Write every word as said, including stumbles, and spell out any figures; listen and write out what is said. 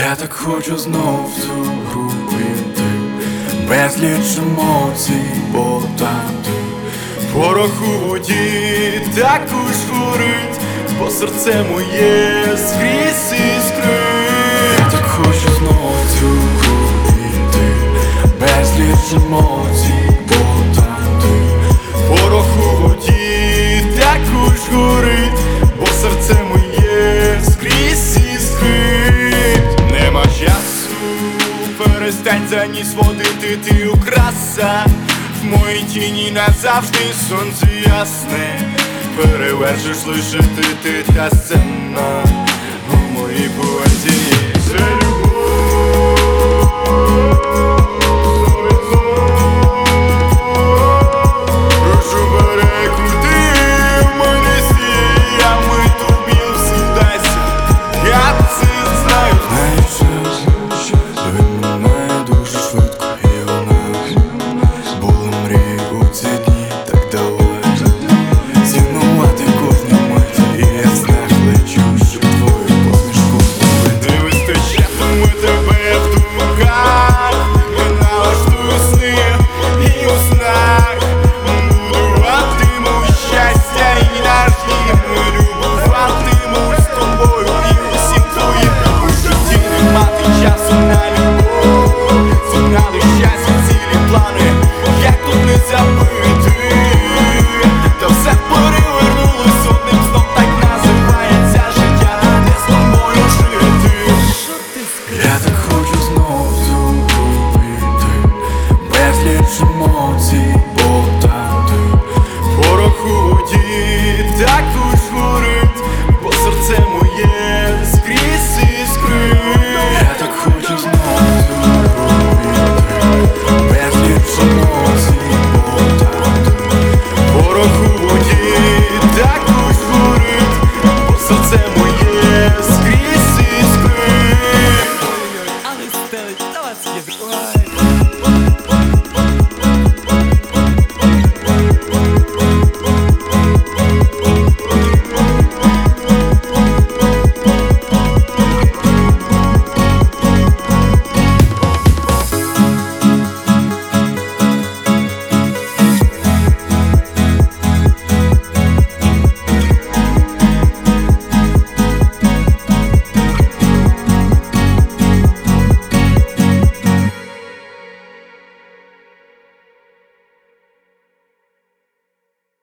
Я так хочу знов в цю гру війти, безліч емоцій, бо там ти. Порох у воді також горить, бо серце моє скрізь іскрить. Я так хочу знов в цю гру війти, безліч емоцій, бо там ти. Порох у воді також горить, бо серце моє скрізь іскрить. Нема часу, перестань за ніс водити, ти окраса. В моїй тіні назавжди сонце ясне, перевершиш лише ти, ти та сцена у моїй поезії.